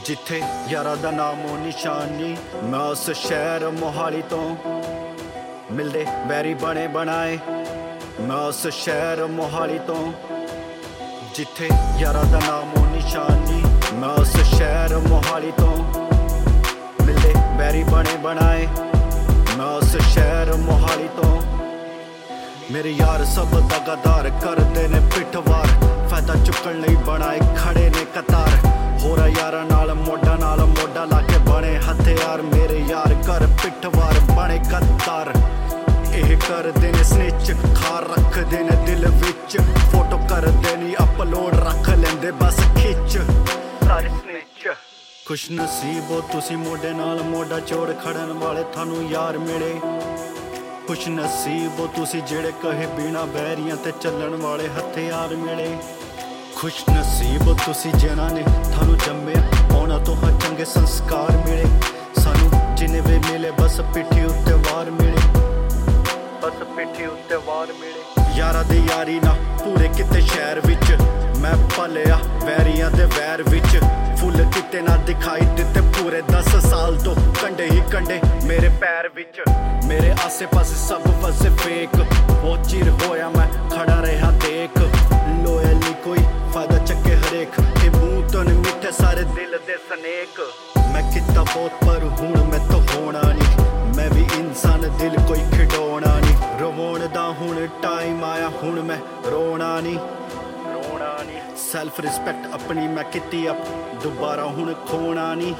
ਜਿੱਥੇ ਯਾਰਾਂ ਦਾ ਨਾਮੋ ਨਿਸ਼ਾਨੀ। ਮੈਂ ਉਸ ਸ਼ਹਿਰ ਮੋਹਾਲੀ ਤੋਂ ਮਿਲਦੇ ਵੈਰੀ ਬਣੇ ਬਣਾਏ। ਮੈਂ ਉਸ ਸ਼ਹਿਰ ਮੋਹਾਲੀ ਤੋਂ ਜਿੱਥੇ ਯਾਰਾਂ ਦਾ ਨਾਮੋ ਨਿਸ਼ਾਨੀ। ਮੈਂ ਉਸ ਸ਼ਹਿਰ ਮੋਹਾਲੀ ਤੋਂ ਮਿਲਦੇ ਵੈਰੀ ਬਣੇ ਬਣਾਏ। ਮੈਂ ਉਸ ਸ਼ਹਿਰ ਮੋਹਾਲੀ ਤੋਂ ਮੇਰੇ ਯਾਰ ਸਭ ਦਗਾਦਾਰ ਕਰਦੇ ਨੇ ਪਿੱਠਵਾਰ। ਫਾਇਦਾ ਚੁੱਕਣ ਲਈ ਬਣਾਏ ਖੜੇ ਨੇ ਕਤਾਰ। ਹੋਰਾਂ ਯਾਰਾਂ ਨਾਲ ਮੋਢਾ ਲਾ ਕੇ ਬਣੇ ਹਥਿਆਰ। ਮੇਰੇ ਯਾਰ ਕਰ ਪਿੱਠਵਾਰ ਬਣੇ ਕਤਾਰ। ਇਹ ਕਰਦੇ ਨੇ ਸਨਿਚ ਖਾਰ ਰੱਖਦੇ ਨੇ ਦਿਲ ਵਿੱਚ। ਫੋਟੋ ਕਰਦੇ ਨਹੀਂ ਅਪਲੋਡ ਰੱਖ ਲੈਂਦੇ ਬਸ ਖਿੱਚ ਸਾਰੇ ਸਨਿਚ। ਖੁਸ਼ ਨਸੀਬ ਹੋ ਤੁਸੀਂ ਮੋਢੇ ਨਾਲ ਮੋਢਾ ਜੋੜ ਖੜਨ ਵਾਲੇ ਤੁਹਾਨੂੰ ਯਾਰ ਮਿਲੇ। ਖੁਸ਼ ਨਸੀਬ ਹੋ ਤੁਸੀਂ ਜਿਹੜੇ ਕਹੇ ਬਿਨਾ ਬੈਰੀਆਂ ਤੇ ਚੱਲਣ ਵਾਲੇ ਹਥਿਆਰ ਮਿਲੇ। ਖੁਸ਼ ਨਸੀਬ ਹੋ ਤੁਸੀਂ ਜਿਨ੍ਹਾਂ ਨੇ ਤੁਹਾਨੂੰ ਜੰਮਿਆ ਉਹਨਾਂ ਤੋਂ ਚੰਗੇ ਸੰਸਕਾਰ ਮਿਲੇ। ਸਾਨੂੰ ਜਿੰਨੇ ਵੀ ਮਿਲੇ ਬਸ ਪਿੱਠੀ ਉੱਤੇ ਵਾਰ ਮਿਲੇ। ਬਸ ਪਿੱਠੀ ਉੱਤੇ ਵਾਰ ਮਿਲੇ। ਯਾਰਾਂ ਦੀ ਯਾਰੀ ਨਾ ਪੂਰੇ ਕਿਤੇ ਸ਼ਹਿਰ ਵਿੱਚ। ਮੈਂ ਪਲਿਆ ਵੈਰੀਆਂ ਦੇ ਵੈਰ ਵਿੱਚ। ਫੁੱਲ ਕਿਤੇ ਨਾ ਦਿਖਾਈ ਦਿੱਤੇ ਪੂਰੇ 10 ਸਾਲ ਤੋਂ। ਕੰਡੇ ਹੀ ਕੰਡੇ ਮੇਰੇ ਪੈਰ ਵਿੱਚ। ਮੇਰੇ ਆਸੇ ਪਾਸੇ ਸਭ ਵਸੇ ਫੇਕ। ਬਹੁਤ ਚਿਰ ਹੋਇਆ ਮੈਂ ਖੜਾ ਰਿਹਾ ਦੇਖ। ਲੋਇਲ ਕੋਈ ਫਾਇਦਾ ਚੱਕੇ ਹਰੇਕ। ਇਹ ਮੂੰਹ ਤੋਂ ਮਿੱਠੇ ਸਾਰੇ ਦਿਲ ਦੇ ਸਨੇਕ। ਮੈਂ ਕੀਤਾ ਬਹੁਤ ਪਰ ਹੁਣ ਮੈਥੋਂ ਹੋਣਾ ਨਹੀਂ। ਮੈਂ ਵੀ ਇਨਸਾਨ ਦਿਲ ਕੋਈ ਖਿਡੌਣਾ ਨਹੀਂ। ਰਵਾਉਣ ਦਾ ਹੁਣ ਟਾਈਮ ਆਇਆ ਹੁਣ ਮੈਂ ਰੋਣਾ ਨਹੀਂ। ਸੈਲਫ ਰਿਸਪੈਕਟ ਆਪਣੀ ਮੈਂ ਕੀਤੀ ਅਪ ਦੁਬਾਰਾ ਹੁਣ ਖੋਣਾ ਨਹੀਂ।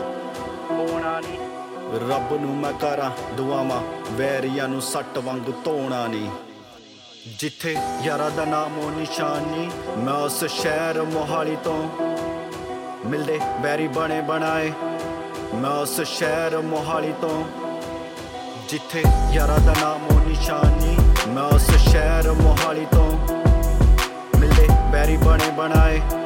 ਰੱਬ ਨੂੰ ਮੈਂ ਕਰਾਂ ਦੁਆਵਾਂ ਵੈਰੀਆਂ ਨੂੰ ਸੱਟ ਵਾਂਗੂ ਧੋਣਾ ਨਹੀਂ। ਜਿੱਥੇ ਯਾਰਾਂ ਦਾ ਨਾਮੋ ਨਿਸ਼ਾਨੀ। ਮੈਂ ਉਸ ਸ਼ਹਿਰ ਮੋਹਾਲੀ ਤੋਂ ਮਿਲਦੇ ਵੈਰੀ ਬਣੇ ਬਣਾਏ। ਮੈਂ ਉਸ ਸ਼ਹਿਰ ਮੋਹਾਲੀ ਤੋਂ ਜਿੱਥੇ ਯਾਰਾਂ ਦਾ ਨਾਮੋ ਨਿਸ਼ਾਨੀ। ਮੈਂ ਉਸ ਸ਼ਹਿਰ ਮੋਹਾਲੀ ਤੋਂ ਮਿਲਦੇ ਵੈਰੀ ਬਣੇ ਬਣਾਏ।